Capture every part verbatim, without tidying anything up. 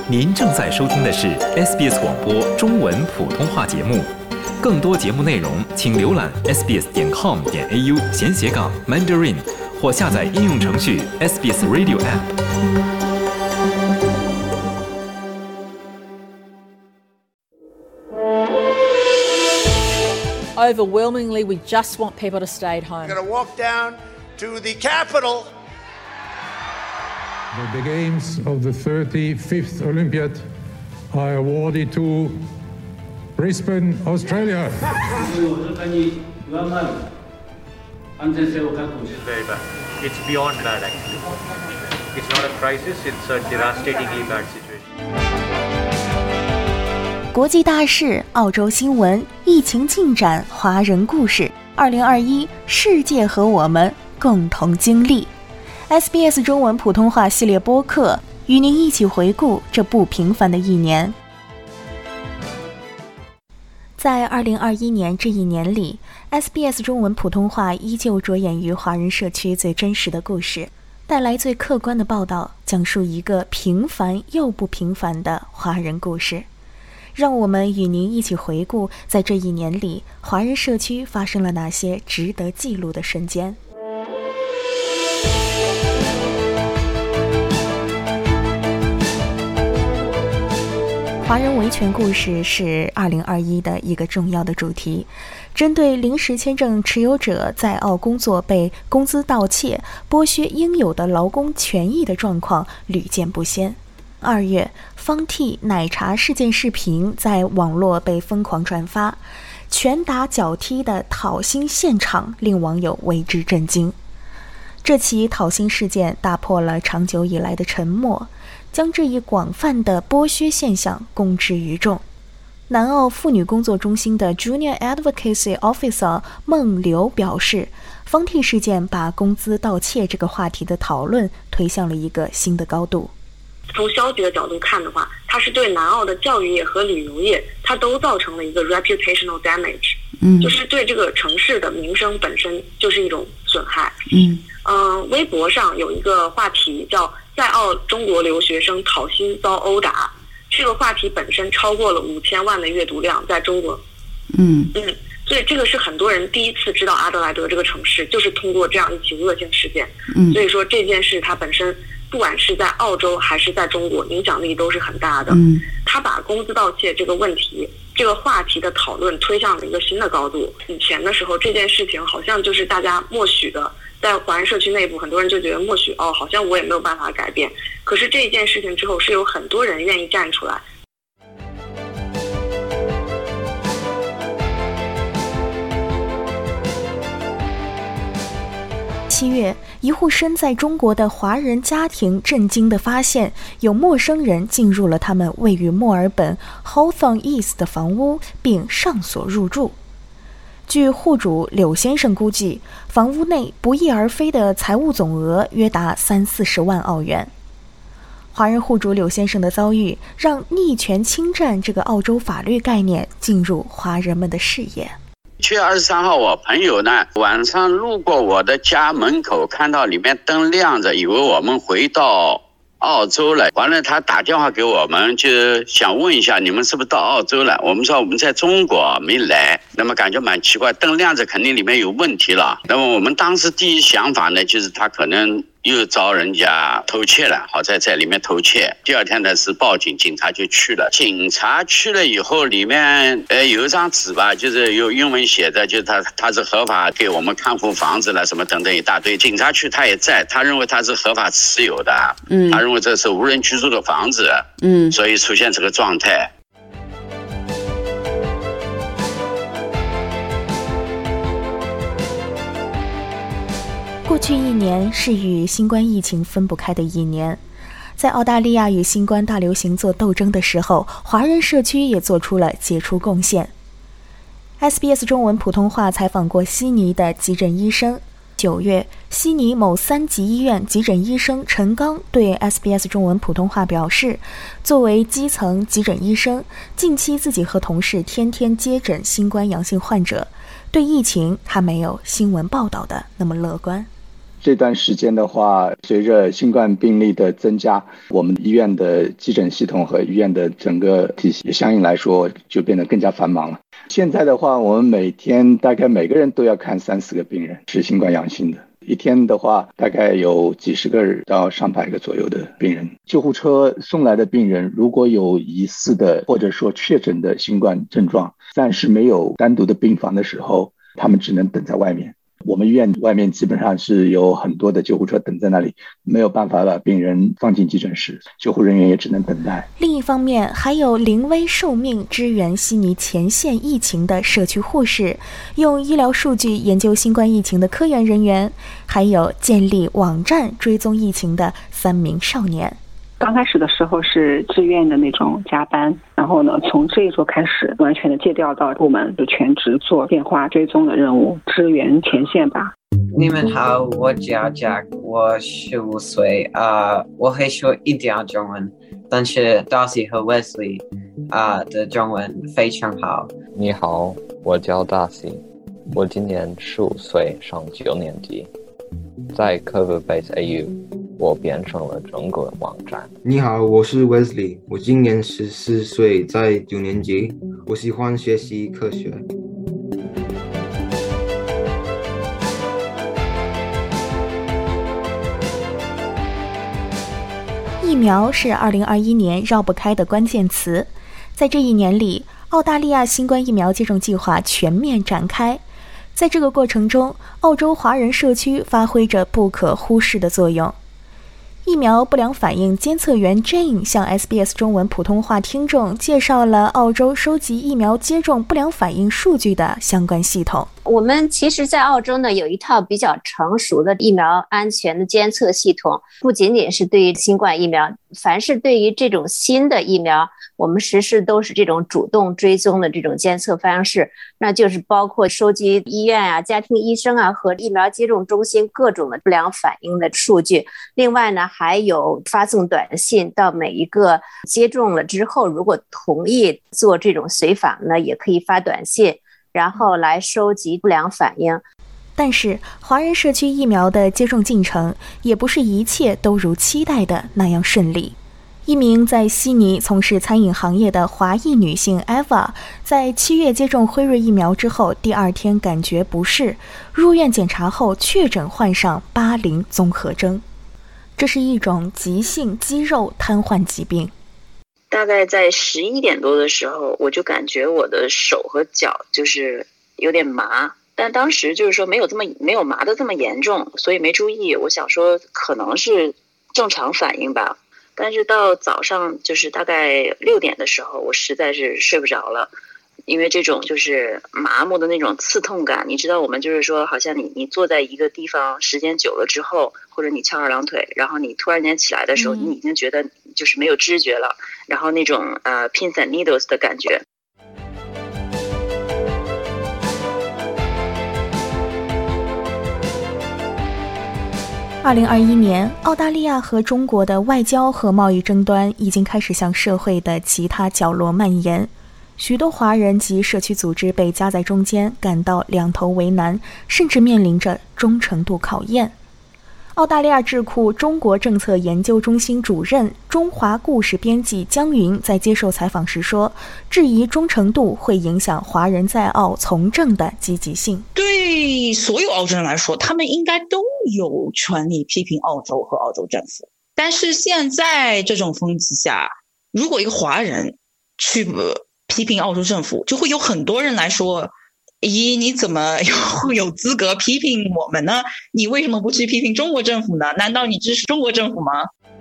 您正在收听的是 S B S 广播中文普通话节目。更多节目内容，请浏览 s b s 点 com 点 a u 闲斜杠 Mandarin 或下载应用程序 S B S Radio App。Overwhelmingly, we just want people to stay at home. We're going to walk down to the Capitol. The games of the thirty-fifth Olympiad are awarded to Brisbane, Australia. Very bad. It's beyond bad, actually. It's not a crisis, it's a devastatingly bad situation. 国际大事、澳洲新闻、疫情进展、华人故事。二零二一，世界和我们共同经历。S B S 中文普通话系列播客，与您一起回顾这不平凡的一年。在二零二一年这一年里， S B S 中文普通话依旧着眼于华人社区最真实的故事，带来最客观的报道，讲述一个平凡又不平凡的华人故事。让我们与您一起回顾，在这一年里，华人社区发生了哪些值得记录的瞬间。华人维权故事是二零二一的一个重要的主题，针对临时签证持有者在澳工作被工资盗窃、剥削应有的劳工权益的状况屡见不鲜。二月，方倜奶茶事件视频在网络被疯狂转发，拳打脚踢的讨薪现场令网友为之震惊。这起讨薪事件打破了长久以来的沉默，将这一广泛的剥削现象公之于众。南澳妇女工作中心的 Junior Advocacy Officer 孟刘表示，方倜事件把工资盗窃这个话题的讨论推向了一个新的高度。 从消极的角度看的话，它是对南澳的教育业和旅游业，它都造成了一个 reputational damage， 嗯，就是对这个城市的名声本身就是一种损害。嗯，呃，微博上有一个话题叫在澳中国留学生讨薪遭殴打，这个话题本身超过了五千万的阅读量，在中国。嗯嗯，所以这个是很多人第一次知道阿德莱德这个城市，就是通过这样一起恶性事件。嗯，所以说这件事它本身不管是在澳洲还是在中国，影响力都是很大的。嗯，他把工资盗窃这个问题、这个话题的讨论推向了一个新的高度。以前的时候，这件事情好像就是大家默许的，在华人社区内部，很多人就觉得默许，哦，好像我也没有办法改变。可是这一件事情之后，是有很多人愿意站出来。 七月，一户身在中国的华人家庭震惊地发现，有陌生人进入了他们位于墨尔本 Hawthorne East 的房屋，并上锁入住。据户主柳先生估计，房屋内不翼而飞的财务总额约达三四十万澳元。华人户主柳先生的遭遇，让逆权侵占这个澳洲法律概念进入华人们的视野。 七月二十三号，我朋友呢晚上路过我的家门口，看到里面灯亮着，以为我们回到澳洲了。完了，他打电话给我们，就想问一下你们是不是到澳洲了。我们说我们在中国没来，那么感觉蛮奇怪，灯亮着肯定里面有问题了。那么我们当时第一想法呢，就是他可能又遭人家偷窃了，好在在里面偷窃。第二天呢是报警，警察就去了。警察去了以后，里面呃有一张纸吧，就是有英文写的，就是他他是合法给我们看护房子了，什么等等一大堆。警察去他也在，他认为他是合法持有的，嗯，他认为这是无人居住的房子，嗯，所以出现这个状态。 过去一年是与新冠疫情分不开的一年，在澳大利亚与新冠大流行做斗争的时候，华人社区也做出了杰出贡献。S B S 中文普通话采访过悉尼的急诊医生。九月，悉尼某三级医院急诊医生陈刚对 S B S 中文普通话表示，作为基层急诊医生，近期自己和同事天天接诊新冠阳性患者，对疫情他没有新闻报道的那么乐观。 这段时间的话，随着新冠病例的增加，我们医院的急诊系统和医院的整个体系相应来说就变得更加繁忙了。现在的话，我们每天大概每个人都要看三四个病人是新冠阳性的，一天的话大概有几十个到上百个左右的病人。救护车送来的病人如果有疑似的或者说确诊的新冠症状，暂时没有单独的病房的时候，他们只能等在外面。我们医院外面基本上是有很多的救护车等在那里，没有办法把病人放进急诊室，救护人员也只能等待。 另一方面，还有临危受命支援悉尼前线疫情的社区护士，用医疗数据研究新冠疫情的科研人员，还有建立网站追踪疫情的三名少年。 刚开始的时候是志愿的那种加班，然后呢，从这一周开始完全的戒掉到部门就全职做电话追踪的任务，支援前线吧。 你们好，我叫 Jack， 我十五岁，啊、呃，我会说一点中文，但是 Darcy 和 Wesley 啊、呃、的中文非常好。 你好，我叫 Darcy， 我今年十五岁，上九年级，在 Coverbase A U。我编成了整个网站。 你好，我是 Wesley， 我今年十四岁，在九年级，我喜欢学习科学。 疫苗是二零二一年绕不开的关键词。在这一年里，澳大利亚新冠疫苗接种计划全面展开。在这个过程中，澳洲华人社区发挥着不可忽视的作用。疫苗不良反应监测员 Jane 向 S B S 中文普通话听众介绍了澳洲收集疫苗接种不良反应数据的相关系统。 我们其实在澳洲呢有一套比较成熟的疫苗安全的监测系统，不仅仅是对于新冠疫苗，凡是对于这种新的疫苗，我们实施都是这种主动追踪的这种监测方式，那就是包括收集医院啊、家庭医生啊和疫苗接种中心各种的不良反应的数据。另外呢，还有发送短信到每一个接种了之后，如果同意做这种随访呢，也可以发短信，然后来收集不良反应。 但是华人社区疫苗的接种进程也不是一切都如期待的那样顺利。一名在悉尼从事餐饮行业的华裔女性 Eva 在七月接种辉瑞疫苗之后，第二天感觉不适，入院检查后确诊患上巴林综合征。这是一种急性肌肉瘫痪疾病。 大概在十一点多的时候，我就感觉我的手和脚就是有点麻，但当时就是说没有这么没有麻的这么严重，所以没注意。我想说可能是正常反应吧。但是到早上就是大概六点的时候，我实在是睡不着了，因为这种就是麻木的那种刺痛感，你知道我们就是说好像你你坐在一个地方时间久了之后，或者你翘二郎腿，然后你突然间起来的时候，你已经觉得就是没有知觉了，然后那种呃 pins and needles 的感觉。 二零二一年，澳大利亚和中国的外交和贸易争端已经开始向社会的其他角落蔓延，许多华人及社区组织被夹在中间，感到两头为难，甚至面临着忠诚度考验。澳大利亚智库中国政策研究中心主任、中华故事编辑江云在接受采访时说，质疑忠诚度会影响华人在澳从政的积极性。 对所有澳洲人来说，他们应该都有权利批评澳洲和澳洲政府，但是现在这种风气下，如果一个华人去批评澳洲政府，就会有很多人来说，咦，你怎么有有资格批评我们呢？你为什么不去批评中国政府呢？难道你支持中国政府吗？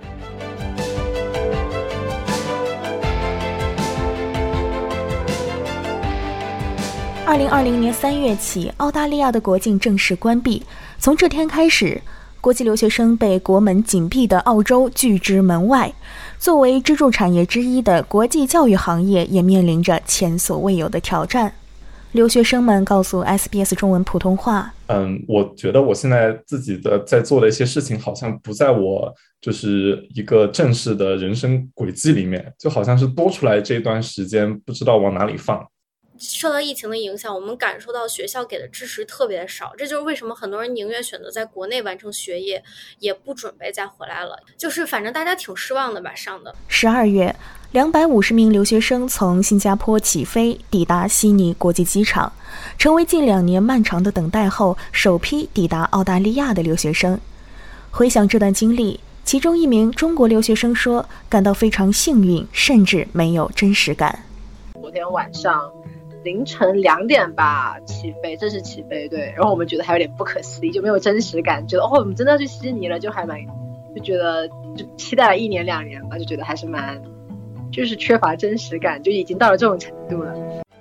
二零二零年三月起，澳大利亚的国境正式关闭。从这天开始，国际留学生被国门紧闭的澳洲拒之门外。作为支柱产业之一的国际教育行业也面临着前所未有的挑战。留学生们告诉 S B S 中文普通话， 嗯，我觉得我现在自己的在做的一些事情好像不在我就是一个正式的人生轨迹里面，就好像是多出来这段时间不知道往哪里放。 受到疫情的影响，我们感受到学校给的支持特别少，这就是为什么很多人宁愿选择在国内完成学业，也不准备再回来了。就是反正大家挺失望的吧，上的。 十二月，两百五十名留学生从新加坡起飞，抵达悉尼国际机场，成为近两年漫长的等待后首批抵达澳大利亚的留学生。回想这段经历，其中一名中国留学生说，感到非常幸运，甚至没有真实感。 昨天晚上凌晨两点吧起飞，正式起飞，对，然后我们觉得还有点不可思议，就没有真实感，觉得哦，我们真的要去悉尼了，就还蛮，就觉得就期待了一年两年吧，就觉得还是蛮，就是缺乏真实感，就已经到了这种程度了。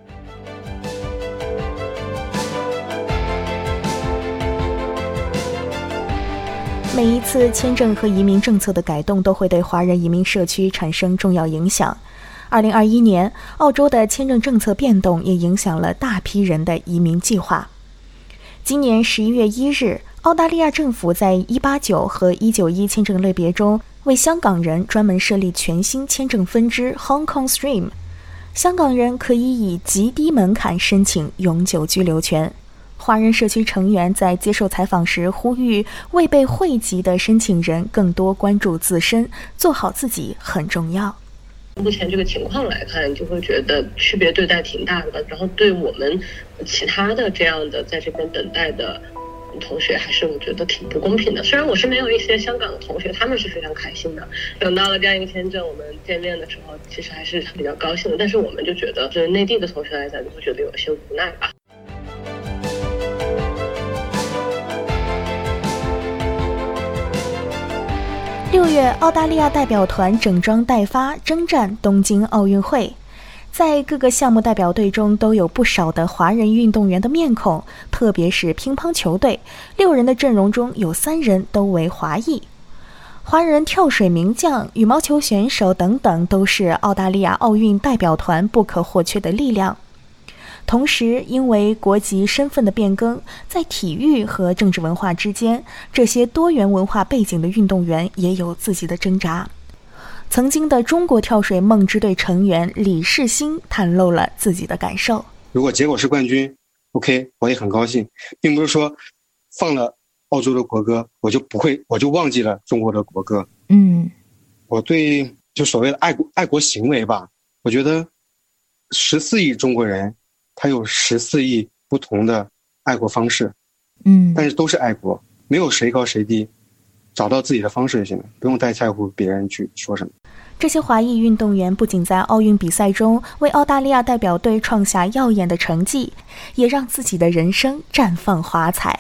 每一次签证和移民政策的改动都会对华人移民社区产生重要影响。二零二一年，澳洲的签证政策变动也影响了大批人的移民计划。今年十一月一日，澳大利亚政府在一八九和一九一签证类别中，为香港人专门设立全新签证分支 Hong Kong Stream， 香港人可以以极低门槛申请永久居留权。华人社区成员在接受采访时呼吁，未被惠及的申请人更多关注自身，做好自己很重要。 目前这个情况来看，就会觉得区别对待挺大的，然后对我们其他的这样的在这边等待的同学，还是我觉得挺不公平的。虽然我身边有一些香港的同学，他们是非常开心的，等到了这样一个签证，我们见面的时候，其实还是比较高兴的。但是我们就觉得，对内地的同学来讲，就会觉得有些无奈吧。 六月，澳大利亚代表团整装待发，征战东京奥运会。在各个项目代表队中都有不少的华人运动员的面孔，特别是乒乓球队，六人的阵容中有三人都为华裔。华人跳水名将、羽毛球选手等等都是澳大利亚奥运代表团不可或缺的力量。同时，因为国籍身份的变更，在体育和政治文化之间，这些多元文化背景的运动员也有自己的挣扎。曾经的中国跳水梦之队成员李世兴袒露了自己的感受： 如果结果是冠军 OK， 我也很高兴，并不是说放了澳洲的国歌我就不会我就忘记了中国的国歌。 嗯， 我对就所谓的爱国爱国行为吧，我觉得十四亿中国人他有十四亿不同的爱国方式， 嗯， 但是都是爱国，没有谁高谁低，找到自己的方式就行了，不用太在乎别人去说什么。 这些华裔运动员不仅在奥运比赛中为澳大利亚代表队创下耀眼的成绩，也让自己的人生绽放华彩。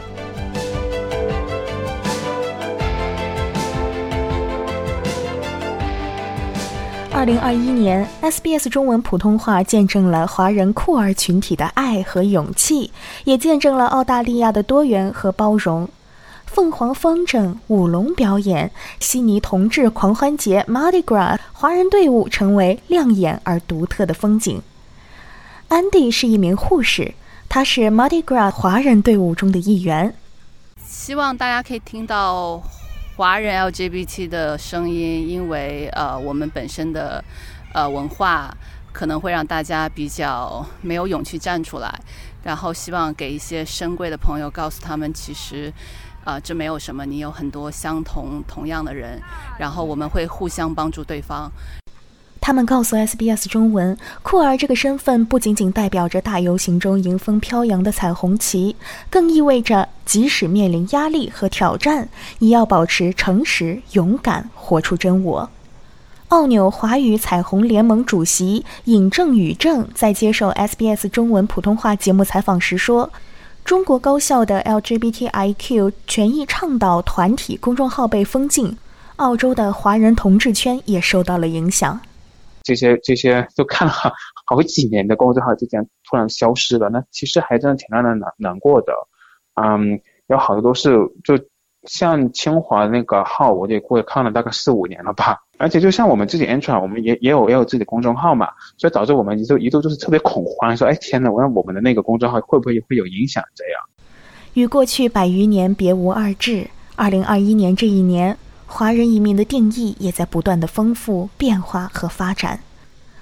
二零二一年 S B S 中文普通话见证了华人酷儿群体的爱和勇气，也见证了澳大利亚的多元和包容。凤凰风筝、舞龙表演、悉尼同志狂欢节 Mardi Gras， 华人队伍成为亮眼而独特的风景。安迪是一名护士，他是 Mardi Gras 华人队伍中的一员。 希望大家可以听到华人 L G B T 的声音，因为呃我们本身的呃文化可能会让大家比较没有勇气站出来，然后希望给一些深贵的朋友告诉他们，其实呃这没有什么，你有很多相同同样的人，然后我们会互相帮助对方。 他们告诉 S B S 中文，酷儿这个身份不仅仅代表着大游行中迎风飘扬的彩虹旗，更意味着即使面临压力和挑战，也要保持诚实、勇敢，活出真我。澳纽华语彩虹联盟主席尹正宇正在接受 S B S 中文普通话节目采访时说，中国高校的 L G B T I Q 权益倡导团体公众号被封禁，澳洲的华人同志圈也受到了影响。 这些这些都看了好好几年的公众号就这样突然消失了，那其实还真的挺让人难难过的。嗯，有好多都是就像清华那个号，我也我也看了大概四五年了吧。而且就像我们自己 Entra， 我们也也有也有自己的公众号嘛，所以导致我们一度一度就是特别恐慌，说哎天哪，我让我们的那个公众号会不会会有影响？这样。 与过去百余年别无二致，二零二一年这一年，华人移民的定义也在不断的丰富、变化和发展。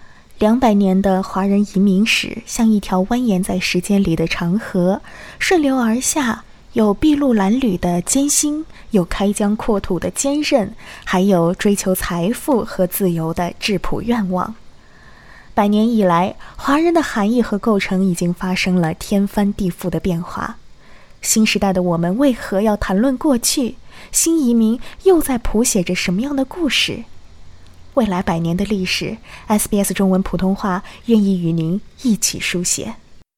两百年的华人移民史像一条蜿蜒在时间里的长河，顺流而下，有筚路蓝缕的艰辛，有开疆扩土的坚韧，还有追求财富和自由的质朴愿望。百年以来，华人的含义和构成已经发生了天翻地覆的变化。新时代的我们为何要谈论过去？新移民又在谱写着什么样的故事？未来百年的历史 ，S B S 中文普通话愿意与您一起书写。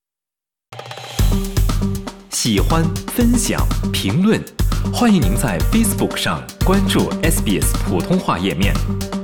喜欢、分享、评论，欢迎您在 Facebook 上关注 S B S 普通话页面。